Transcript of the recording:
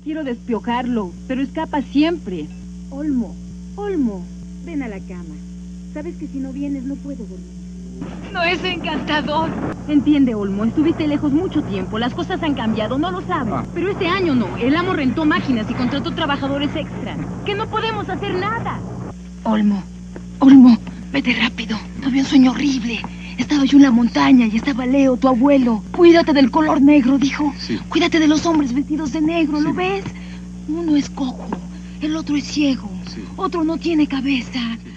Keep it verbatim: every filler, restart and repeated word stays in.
Quiero despiojarlo, pero escapa siempre. Olmo, Olmo, ven a la cama. Sabes que si no vienes no puedo dormir. No es encantador. Entiende, Olmo, estuviste lejos mucho tiempo. Las cosas han cambiado, no lo sabes. Ah. Pero este año no. El amo rentó máquinas y contrató trabajadores extra. Que no podemos hacer nada. Olmo, Olmo, vete rápido. Tuve un sueño horrible. Estaba yo en la montaña y estaba Leo, tu abuelo. Cuídate del color negro, dijo. Sí. Cuídate de los hombres vestidos de negro, Sí. ¿lo ves? Uno es cojo, el otro es ciego, Sí. otro no tiene cabeza. Sí.